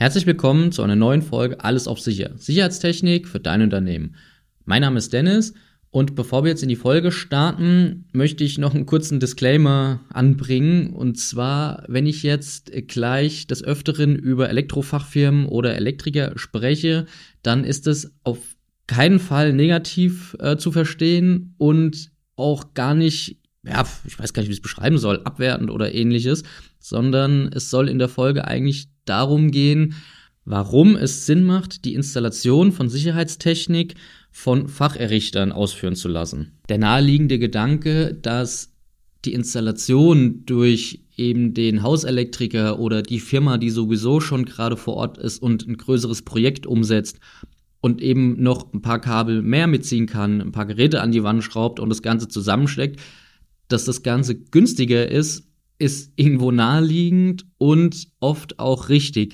Herzlich willkommen zu einer neuen Folge Alles auf Sicher. Sicherheitstechnik für dein Unternehmen. Mein Name ist Dennis und bevor wir jetzt in die Folge starten, möchte ich noch einen kurzen Disclaimer anbringen. Und zwar, wenn ich jetzt gleich des Öfteren über Elektrofachfirmen oder Elektriker spreche, dann ist es auf keinen Fall negativ zu verstehen und auch gar nicht, ich weiß gar nicht, wie ich es beschreiben soll, abwertend oder ähnliches, sondern es soll in der Folge eigentlich darum gehen, warum es Sinn macht, die Installation von Sicherheitstechnik von Facherrichtern ausführen zu lassen. Der naheliegende Gedanke, dass die Installation durch eben den Hauselektriker oder die Firma, die sowieso schon gerade vor Ort ist und ein größeres Projekt umsetzt und eben noch ein paar Kabel mehr mitziehen kann, ein paar Geräte an die Wand schraubt und das Ganze zusammensteckt, dass das Ganze günstiger ist irgendwo naheliegend und oft auch richtig.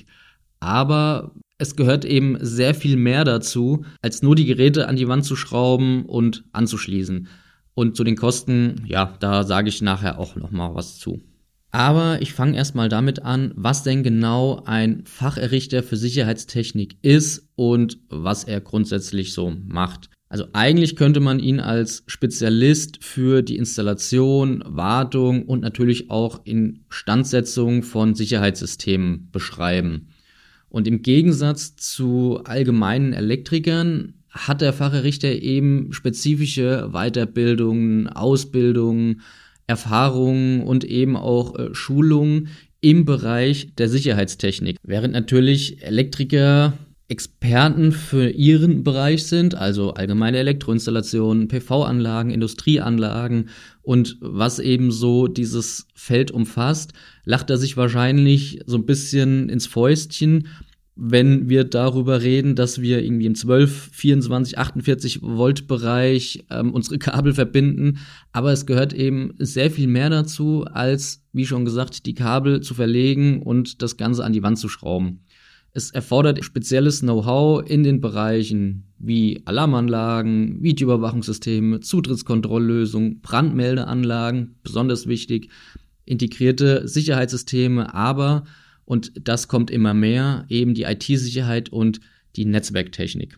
Aber es gehört eben sehr viel mehr dazu, als nur die Geräte an die Wand zu schrauben und anzuschließen. Und zu den Kosten, da sage ich nachher auch noch mal was zu. Aber ich fange erstmal damit an, was denn genau ein Facherrichter für Sicherheitstechnik ist und was er grundsätzlich so macht. Also eigentlich könnte man ihn als Spezialist für die Installation, Wartung und natürlich auch Instandsetzung von Sicherheitssystemen beschreiben. Und im Gegensatz zu allgemeinen Elektrikern hat der Facherrichter eben spezifische Weiterbildungen, Ausbildungen, Erfahrungen und eben auch Schulungen im Bereich der Sicherheitstechnik. Während natürlich Elektriker Experten für ihren Bereich sind, also allgemeine Elektroinstallationen, PV-Anlagen, Industrieanlagen und was eben so dieses Feld umfasst, lacht er sich wahrscheinlich so ein bisschen ins Fäustchen, wenn wir darüber reden, dass wir irgendwie im 12, 24, 48 Volt Bereich unsere Kabel verbinden. Aber es gehört eben sehr viel mehr dazu, als, wie schon gesagt, die Kabel zu verlegen und das Ganze an die Wand zu schrauben. Es erfordert spezielles Know-how in den Bereichen wie Alarmanlagen, Videoüberwachungssysteme, Zutrittskontrolllösungen, Brandmeldeanlagen, besonders wichtig, integrierte Sicherheitssysteme, aber, und das kommt immer mehr, eben die IT-Sicherheit und die Netzwerktechnik.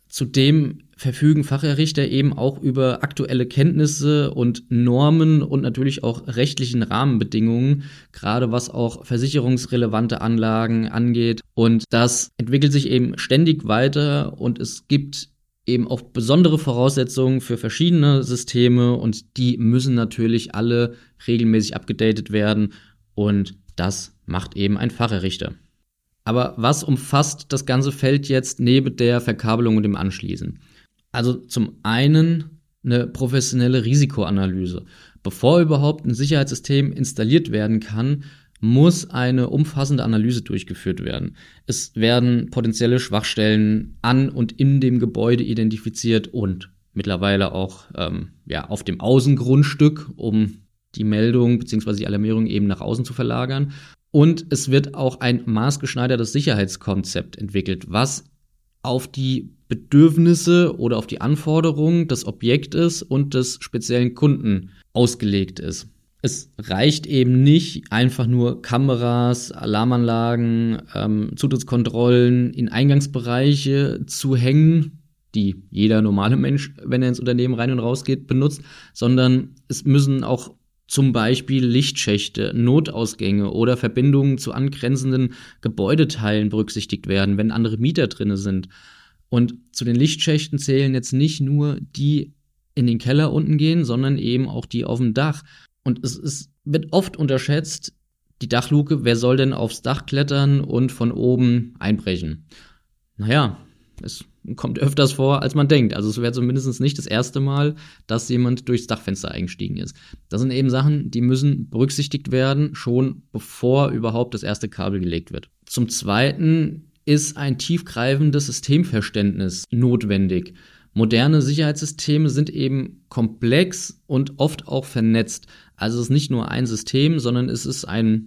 Zudem verfügen Facherrichter eben auch über aktuelle Kenntnisse und Normen und natürlich auch rechtlichen Rahmenbedingungen, gerade was auch versicherungsrelevante Anlagen angeht. Und das entwickelt sich eben ständig weiter und es gibt eben auch besondere Voraussetzungen für verschiedene Systeme und die müssen natürlich alle regelmäßig abgedatet werden und das macht eben ein Facherrichter. Aber was umfasst das ganze Feld jetzt neben der Verkabelung und dem Anschließen? Also zum einen eine professionelle Risikoanalyse. Bevor überhaupt ein Sicherheitssystem installiert werden kann, muss eine umfassende Analyse durchgeführt werden. Es werden potenzielle Schwachstellen an und in dem Gebäude identifiziert und mittlerweile auch auf dem Außengrundstück, um die Meldung bzw. die Alarmierung eben nach außen zu verlagern. Und es wird auch ein maßgeschneidertes Sicherheitskonzept entwickelt, was auf die Bedürfnisse oder auf die Anforderungen des Objektes und des speziellen Kunden ausgelegt ist. Es reicht eben nicht, einfach nur Kameras, Alarmanlagen, Zutrittskontrollen in Eingangsbereiche zu hängen, die jeder normale Mensch, wenn er ins Unternehmen rein und raus geht, benutzt, sondern es müssen auch zum Beispiel Lichtschächte, Notausgänge oder Verbindungen zu angrenzenden Gebäudeteilen berücksichtigt werden, wenn andere Mieter drin sind. Und zu den Lichtschächten zählen jetzt nicht nur die in den Keller unten gehen, sondern eben auch die auf dem Dach. Und es wird oft unterschätzt, die Dachluke, wer soll denn aufs Dach klettern und von oben einbrechen? Es kommt öfters vor, als man denkt. Also es wäre zumindest nicht das erste Mal, dass jemand durchs Dachfenster eingestiegen ist. Das sind eben Sachen, die müssen berücksichtigt werden, schon bevor überhaupt das erste Kabel gelegt wird. Zum Zweiten ist ein tiefgreifendes Systemverständnis notwendig. Moderne Sicherheitssysteme sind eben komplex und oft auch vernetzt. Also es ist nicht nur ein System, sondern es ist ein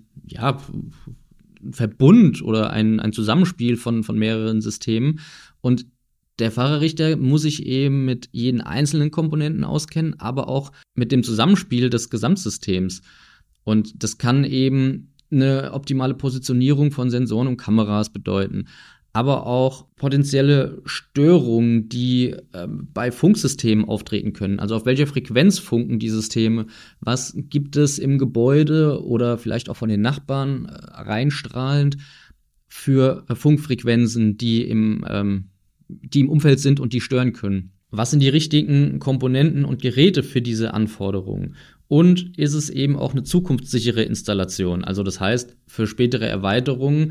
Verbund oder ein Zusammenspiel von mehreren Systemen. Und der Facherrichter muss sich eben mit jeden einzelnen Komponenten auskennen, aber auch mit dem Zusammenspiel des Gesamtsystems. Und das kann eben eine optimale Positionierung von Sensoren und Kameras bedeuten, aber auch potenzielle Störungen, die bei Funksystemen auftreten können. Also auf welcher Frequenz funken die Systeme? Was gibt es im Gebäude oder vielleicht auch von den Nachbarn reinstrahlend für Funkfrequenzen, die im Umfeld sind und die stören können? Was sind die richtigen Komponenten und Geräte für diese Anforderungen? Und ist es eben auch eine zukunftssichere Installation? Also das heißt, für spätere Erweiterungen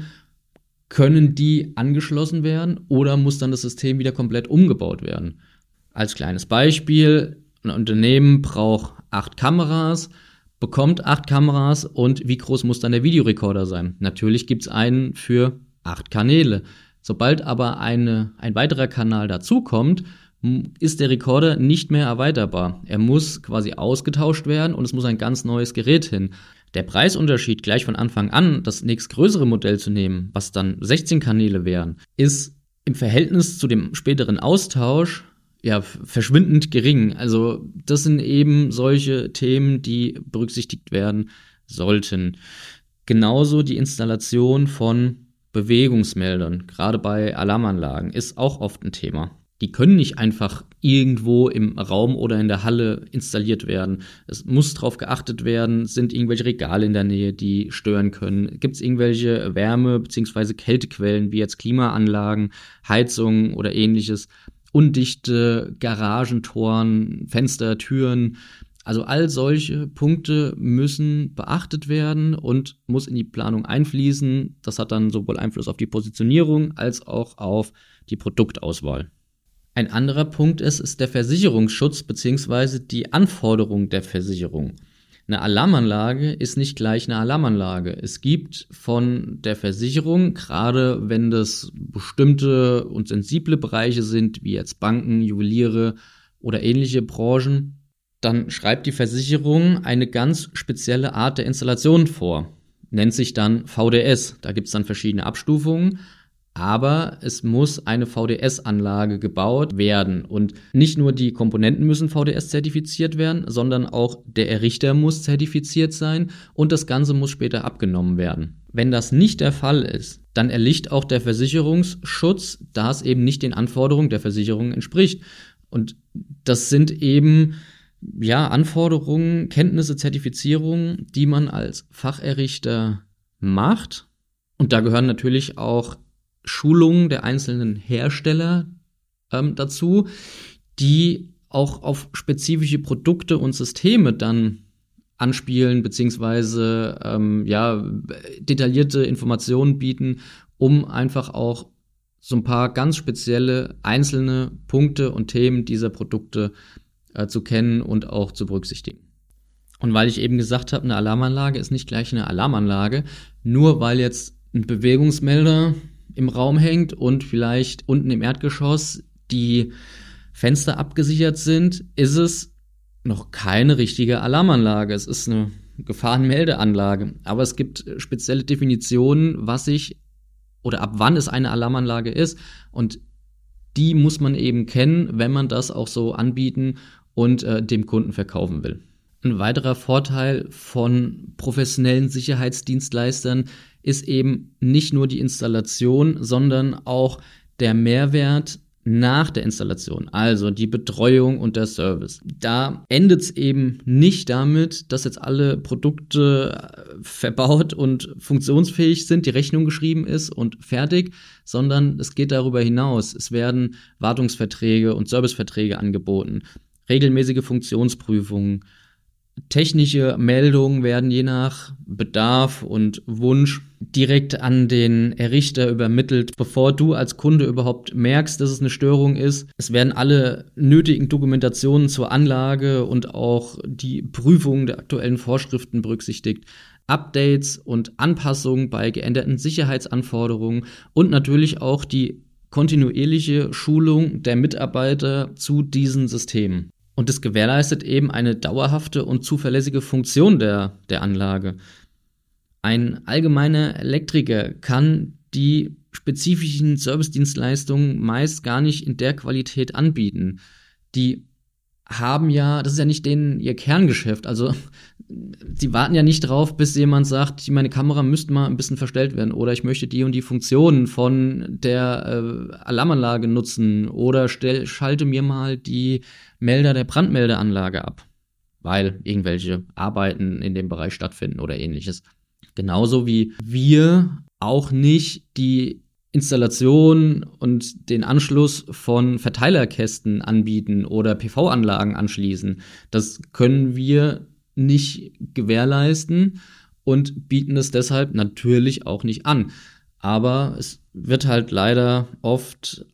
können die angeschlossen werden oder muss dann das System wieder komplett umgebaut werden? Als kleines Beispiel, ein Unternehmen braucht 8 Kameras, bekommt 8 Kameras und wie groß muss dann der Videorekorder sein? Natürlich gibt es einen für 8 Kanäle. Sobald aber ein weiterer Kanal dazukommt, ist der Rekorder nicht mehr erweiterbar. Er muss quasi ausgetauscht werden und es muss ein ganz neues Gerät hin. Der Preisunterschied gleich von Anfang an, das nächstgrößere Modell zu nehmen, was dann 16 Kanäle wären, ist im Verhältnis zu dem späteren Austausch ja verschwindend gering. Also das sind eben solche Themen, die berücksichtigt werden sollten. Genauso die Installation von Bewegungsmeldern, gerade bei Alarmanlagen, ist auch oft ein Thema. Die können nicht einfach irgendwo im Raum oder in der Halle installiert werden. Es muss darauf geachtet werden, sind irgendwelche Regale in der Nähe, die stören können. Gibt es irgendwelche Wärme- bzw. Kältequellen, wie jetzt Klimaanlagen, Heizungen oder ähnliches. Undichte Garagentoren, Fenster, Türen. Also all solche Punkte müssen beachtet werden und muss in die Planung einfließen. Das hat dann sowohl Einfluss auf die Positionierung als auch auf die Produktauswahl. Ein anderer Punkt ist der Versicherungsschutz bzw. die Anforderung der Versicherung. Eine Alarmanlage ist nicht gleich eine Alarmanlage. Es gibt von der Versicherung, gerade wenn das bestimmte und sensible Bereiche sind, wie jetzt Banken, Juweliere oder ähnliche Branchen, dann schreibt die Versicherung eine ganz spezielle Art der Installation vor. Nennt sich dann VDS. Da gibt es dann verschiedene Abstufungen. Aber es muss eine VDS-Anlage gebaut werden. Und nicht nur die Komponenten müssen VDS-zertifiziert werden, sondern auch der Errichter muss zertifiziert sein und das Ganze muss später abgenommen werden. Wenn das nicht der Fall ist, dann erliegt auch der Versicherungsschutz, da es eben nicht den Anforderungen der Versicherung entspricht. Und das sind eben Anforderungen, Kenntnisse, Zertifizierungen, die man als Facherrichter macht. Und da gehören natürlich auch Schulungen der einzelnen Hersteller dazu, die auch auf spezifische Produkte und Systeme dann anspielen, beziehungsweise detaillierte Informationen bieten, um einfach auch so ein paar ganz spezielle einzelne Punkte und Themen dieser Produkte zu kennen und auch zu berücksichtigen. Und weil ich eben gesagt habe, eine Alarmanlage ist nicht gleich eine Alarmanlage, nur weil jetzt ein Bewegungsmelder im Raum hängt und vielleicht unten im Erdgeschoss die Fenster abgesichert sind, ist es noch keine richtige Alarmanlage. Es ist eine Gefahrenmeldeanlage. Aber es gibt spezielle Definitionen, ab wann es eine Alarmanlage ist. Und die muss man eben kennen, wenn man das auch so anbieten und dem Kunden verkaufen will. Ein weiterer Vorteil von professionellen Sicherheitsdienstleistern ist eben nicht nur die Installation, sondern auch der Mehrwert nach der Installation, also die Betreuung und der Service. Da endet es eben nicht damit, dass jetzt alle Produkte verbaut und funktionsfähig sind, die Rechnung geschrieben ist und fertig, sondern es geht darüber hinaus. Es werden Wartungsverträge und Serviceverträge angeboten, regelmäßige Funktionsprüfungen, technische Meldungen werden je nach Bedarf und Wunsch direkt an den Errichter übermittelt, bevor du als Kunde überhaupt merkst, dass es eine Störung ist. Es werden alle nötigen Dokumentationen zur Anlage und auch die Prüfung der aktuellen Vorschriften berücksichtigt. Updates und Anpassungen bei geänderten Sicherheitsanforderungen und natürlich auch die kontinuierliche Schulung der Mitarbeiter zu diesen Systemen. Und das gewährleistet eben eine dauerhafte und zuverlässige Funktion der Anlage. Ein allgemeiner Elektriker kann die spezifischen Servicedienstleistungen meist gar nicht in der Qualität anbieten. Die haben ja, das ist ja nicht denen ihr Kerngeschäft. Also sie warten ja nicht drauf, bis jemand sagt, meine Kamera müsste mal ein bisschen verstellt werden oder ich möchte die und die Funktionen von der Alarmanlage nutzen oder schalte mir mal die Melder der Brandmeldeanlage ab, weil irgendwelche Arbeiten in dem Bereich stattfinden oder ähnliches. Genauso wie wir auch nicht die Installation und den Anschluss von Verteilerkästen anbieten oder PV-Anlagen anschließen. Das können wir nicht gewährleisten und bieten es deshalb natürlich auch nicht an. Aber es wird halt leider oft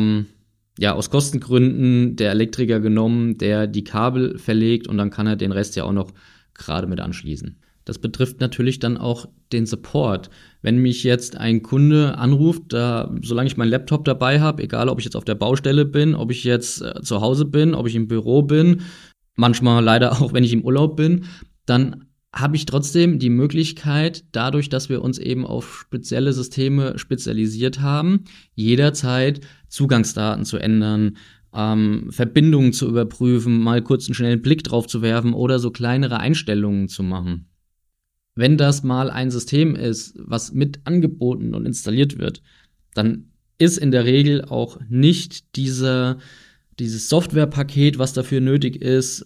aus Kostengründen der Elektriker genommen, der die Kabel verlegt und dann kann er den Rest ja auch noch gerade mit anschließen. Das betrifft natürlich dann auch den Support. Wenn mich jetzt ein Kunde anruft, solange ich meinen Laptop dabei habe, egal ob ich jetzt auf der Baustelle bin, ob ich jetzt zu Hause bin, ob ich im Büro bin, manchmal leider auch, wenn ich im Urlaub bin, dann habe ich trotzdem die Möglichkeit, dadurch, dass wir uns eben auf spezielle Systeme spezialisiert haben, jederzeit Zugangsdaten zu ändern, Verbindungen zu überprüfen, mal kurz einen schnellen Blick drauf zu werfen oder so kleinere Einstellungen zu machen. Wenn das mal ein System ist, was mit angeboten und installiert wird, dann ist in der Regel auch nicht dieses Softwarepaket, was dafür nötig ist,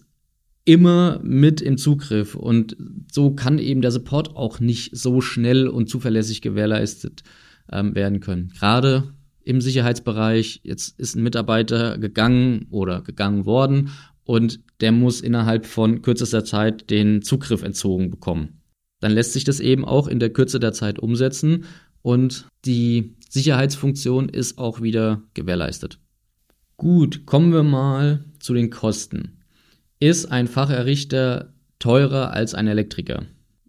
immer mit im Zugriff. Und so kann eben der Support auch nicht so schnell und zuverlässig gewährleistet werden können. Gerade im Sicherheitsbereich, jetzt ist ein Mitarbeiter gegangen worden und der muss innerhalb von kürzester Zeit den Zugriff entzogen bekommen. Dann lässt sich das eben auch in der Kürze der Zeit umsetzen und die Sicherheitsfunktion ist auch wieder gewährleistet. Gut, kommen wir mal zu den Kosten. Ist ein Facherrichter teurer als ein Elektriker?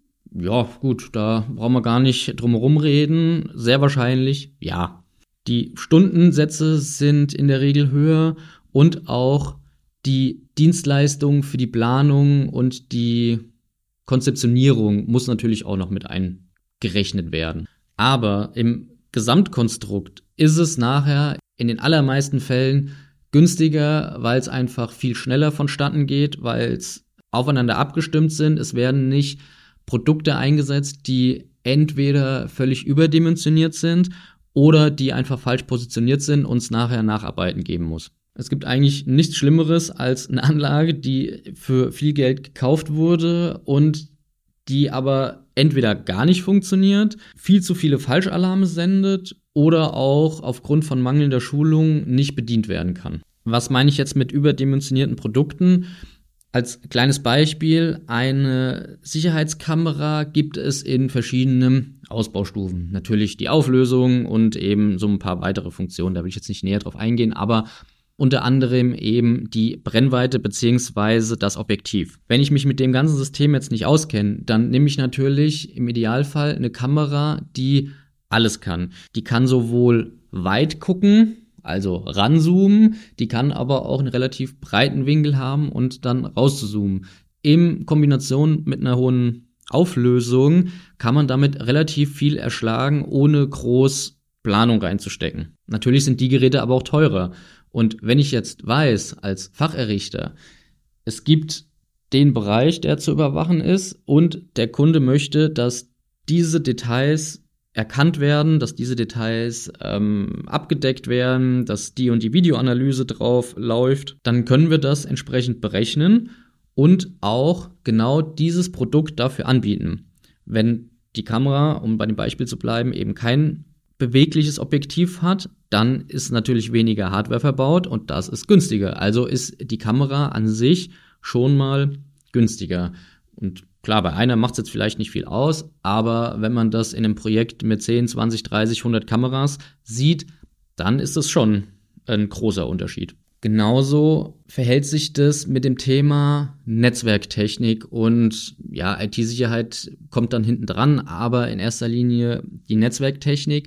Ja, gut, da brauchen wir gar nicht drum herum reden. Sehr wahrscheinlich ja. Die Stundensätze sind in der Regel höher und auch die Dienstleistung für die Planung und die Konzeptionierung muss natürlich auch noch mit eingerechnet werden. Aber im Gesamtkonstrukt ist es nachher in den allermeisten Fällen günstiger, weil es einfach viel schneller vonstatten geht, weil es aufeinander abgestimmt sind. Es werden nicht Produkte eingesetzt, die entweder völlig überdimensioniert sind oder die einfach falsch positioniert sind und es nachher Nacharbeiten geben muss. Es gibt eigentlich nichts Schlimmeres als eine Anlage, die für viel Geld gekauft wurde und die aber entweder gar nicht funktioniert, viel zu viele Falschalarme sendet oder auch aufgrund von mangelnder Schulung nicht bedient werden kann. Was meine ich jetzt mit überdimensionierten Produkten? Als kleines Beispiel, eine Sicherheitskamera gibt es in verschiedenen Ausbaustufen. Natürlich die Auflösung und eben so ein paar weitere Funktionen, da will ich jetzt nicht näher drauf eingehen, aber unter anderem eben die Brennweite bzw. das Objektiv. Wenn ich mich mit dem ganzen System jetzt nicht auskenne, dann nehme ich natürlich im Idealfall eine Kamera, die alles kann. Die kann sowohl weit gucken, also ranzoomen, die kann aber auch einen relativ breiten Winkel haben und dann rauszoomen. In Kombination mit einer hohen Auflösung kann man damit relativ viel erschlagen, ohne groß Planung reinzustecken. Natürlich sind die Geräte aber auch teurer. Und wenn ich jetzt weiß, als Facherrichter, es gibt den Bereich, der zu überwachen ist und der Kunde möchte, dass diese Details erkannt werden, dass diese Details abgedeckt werden, dass die und die Videoanalyse drauf läuft, dann können wir das entsprechend berechnen und auch genau dieses Produkt dafür anbieten. Wenn die Kamera, um bei dem Beispiel zu bleiben, eben kein bewegliches Objektiv hat, dann ist natürlich weniger Hardware verbaut und das ist günstiger. Also ist die Kamera an sich schon mal günstiger. Und klar, bei einer macht es jetzt vielleicht nicht viel aus, aber wenn man das in einem Projekt mit 10, 20, 30, 100 Kameras sieht, dann ist das schon ein großer Unterschied. Genauso verhält sich das mit dem Thema Netzwerktechnik und ja, IT-Sicherheit kommt dann hinten dran, aber in erster Linie die Netzwerktechnik,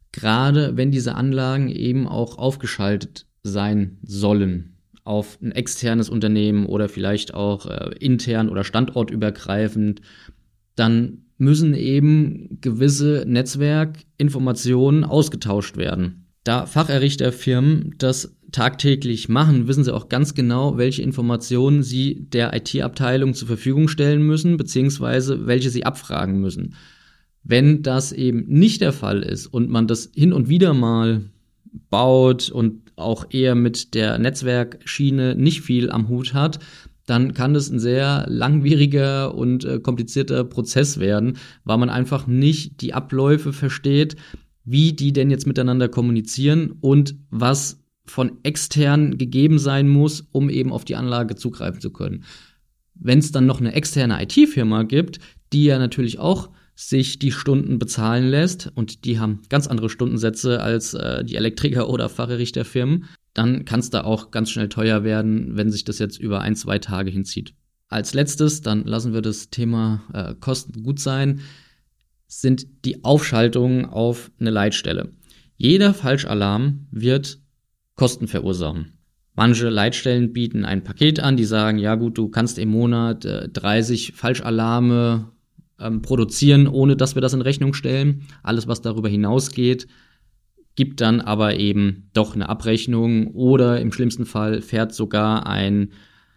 gerade wenn diese Anlagen eben auch aufgeschaltet sein sollen auf ein externes Unternehmen oder vielleicht auch intern oder standortübergreifend, dann müssen eben gewisse Netzwerkinformationen ausgetauscht werden. Da Facherrichterfirmen das tagtäglich machen, wissen sie auch ganz genau, welche Informationen sie der IT-Abteilung zur Verfügung stellen müssen, beziehungsweise welche sie abfragen müssen. Wenn das eben nicht der Fall ist und man das hin und wieder mal baut und auch eher mit der Netzwerkschiene nicht viel am Hut hat, dann kann das ein sehr langwieriger und komplizierter Prozess werden, weil man einfach nicht die Abläufe versteht, wie die denn jetzt miteinander kommunizieren und was von extern gegeben sein muss, um eben auf die Anlage zugreifen zu können. Wenn es dann noch eine externe IT-Firma gibt, die ja natürlich auch sich die Stunden bezahlen lässt und die haben ganz andere Stundensätze als die Elektriker- oder Fachrichterfirmen, dann kann es da auch ganz schnell teuer werden, wenn sich das jetzt über 1-2 Tage hinzieht. Als letztes, dann lassen wir das Thema Kosten gut sein, sind die Aufschaltungen auf eine Leitstelle. Jeder Falschalarm wird Kosten verursachen. Manche Leitstellen bieten ein Paket an, die sagen, ja gut, du kannst im Monat 30 Falschalarme produzieren, ohne dass wir das in Rechnung stellen. Alles, was darüber hinausgeht, gibt dann aber eben doch eine Abrechnung oder im schlimmsten Fall fährt sogar ein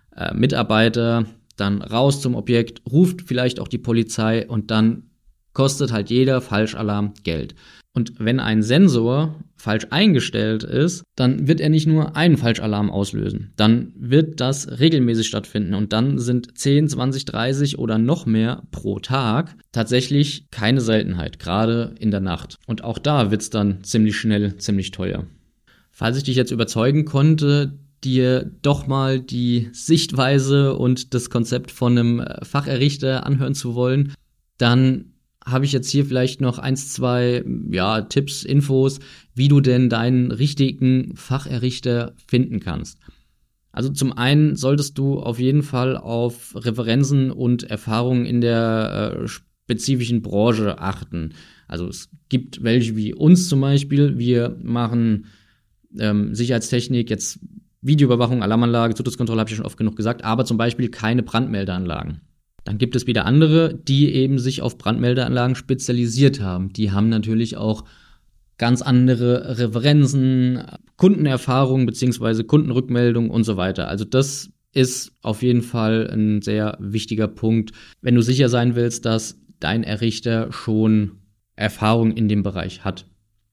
Mitarbeiter dann raus zum Objekt, ruft vielleicht auch die Polizei und dann kostet halt jeder Falschalarm Geld. Und wenn ein Sensor falsch eingestellt ist, dann wird er nicht nur einen Falschalarm auslösen. Dann wird das regelmäßig stattfinden und dann sind 10, 20, 30 oder noch mehr pro Tag tatsächlich keine Seltenheit, gerade in der Nacht. Und auch da wird's dann ziemlich schnell, ziemlich teuer. Falls ich dich jetzt überzeugen konnte, dir doch mal die Sichtweise und das Konzept von einem Facherrichter anhören zu wollen, dann habe ich jetzt hier vielleicht noch 1, 2 Tipps, Infos, wie du denn deinen richtigen Facherrichter finden kannst. Also zum einen solltest du auf jeden Fall auf Referenzen und Erfahrungen in der spezifischen Branche achten. Also es gibt welche wie uns zum Beispiel, wir machen Sicherheitstechnik, jetzt Videoüberwachung, Alarmanlage, Zutrittskontrolle, habe ich ja schon oft genug gesagt, aber zum Beispiel keine Brandmeldeanlagen. Dann gibt es wieder andere, die eben sich auf Brandmeldeanlagen spezialisiert haben. Die haben natürlich auch ganz andere Referenzen, Kundenerfahrungen beziehungsweise Kundenrückmeldungen und so weiter. Also das ist auf jeden Fall ein sehr wichtiger Punkt, wenn du sicher sein willst, dass dein Errichter schon Erfahrung in dem Bereich hat.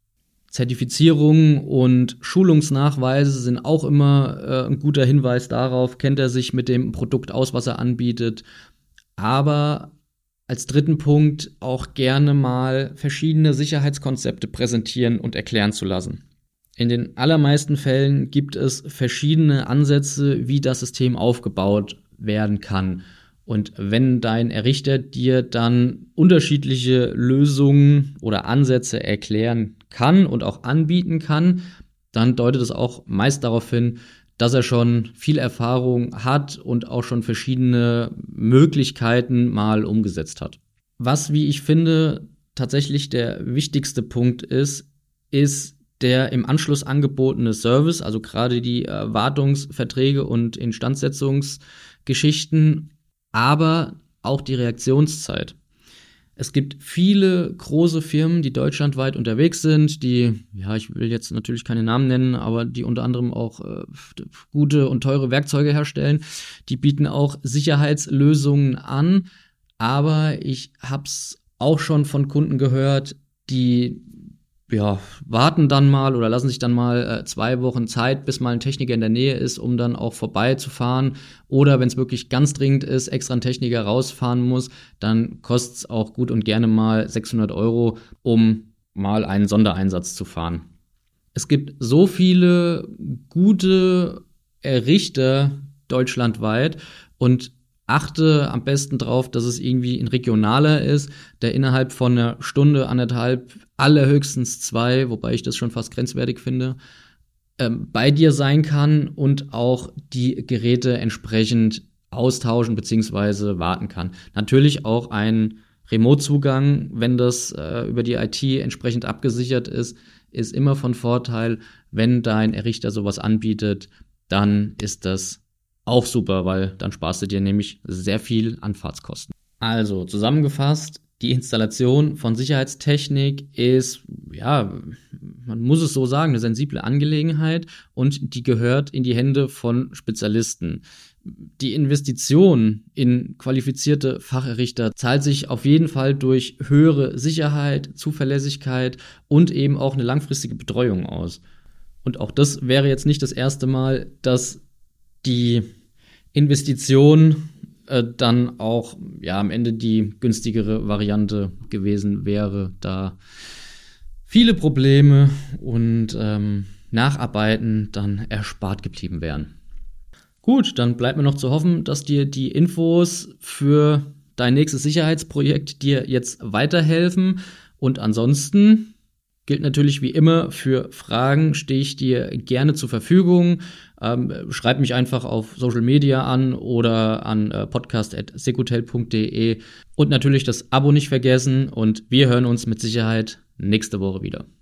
Zertifizierungen und Schulungsnachweise sind auch immer ein guter Hinweis darauf, kennt er sich mit dem Produkt aus, was er anbietet. Aber als dritten Punkt auch gerne mal verschiedene Sicherheitskonzepte präsentieren und erklären zu lassen. In den allermeisten Fällen gibt es verschiedene Ansätze, wie das System aufgebaut werden kann. Und wenn dein Errichter dir dann unterschiedliche Lösungen oder Ansätze erklären kann und auch anbieten kann, dann deutet es auch meist darauf hin, dass er schon viel Erfahrung hat und auch schon verschiedene Möglichkeiten mal umgesetzt hat. Was, wie ich finde, tatsächlich der wichtigste Punkt ist der im Anschluss angebotene Service, also gerade die Wartungsverträge und Instandsetzungsgeschichten, aber auch die Reaktionszeit. Es gibt viele große Firmen, die deutschlandweit unterwegs sind, die, ich will jetzt natürlich keine Namen nennen, aber die unter anderem auch gute und teure Werkzeuge herstellen. Die bieten auch Sicherheitslösungen an, aber ich hab's auch schon von Kunden gehört, die warten dann mal oder lassen sich dann mal 2 Wochen Zeit, bis mal ein Techniker in der Nähe ist, um dann auch vorbeizufahren. Oder wenn es wirklich ganz dringend ist, extra ein Techniker rausfahren muss, dann kostet es auch gut und gerne mal 600 €, um mal einen Sondereinsatz zu fahren. Es gibt so viele gute Errichter deutschlandweit und achte am besten drauf, dass es irgendwie ein regionaler ist, der innerhalb von einer Stunde, 1,5, allerhöchstens 2, wobei ich das schon fast grenzwertig finde, bei dir sein kann und auch die Geräte entsprechend austauschen bzw. warten kann. Natürlich auch ein Remote-Zugang, wenn das über die IT entsprechend abgesichert ist immer von Vorteil. Wenn dein Errichter sowas anbietet, dann ist das auch super, weil dann sparst du dir nämlich sehr viel Anfahrtskosten. Also zusammengefasst, die Installation von Sicherheitstechnik ist man muss es so sagen, eine sensible Angelegenheit und die gehört in die Hände von Spezialisten. Die Investition in qualifizierte Facherrichter zahlt sich auf jeden Fall durch höhere Sicherheit, Zuverlässigkeit und eben auch eine langfristige Betreuung aus. Und auch das wäre jetzt nicht das erste Mal, dass die Investition dann auch am Ende die günstigere Variante gewesen wäre, da viele Probleme und Nacharbeiten dann erspart geblieben wären. Gut, dann bleibt mir noch zu hoffen, dass dir die Infos für dein nächstes Sicherheitsprojekt dir jetzt weiterhelfen. Und ansonsten gilt natürlich wie immer, für Fragen stehe ich dir gerne zur Verfügung. Schreib mich einfach auf Social Media an oder an podcast@secutel.de und natürlich das Abo nicht vergessen und wir hören uns mit Sicherheit nächste Woche wieder.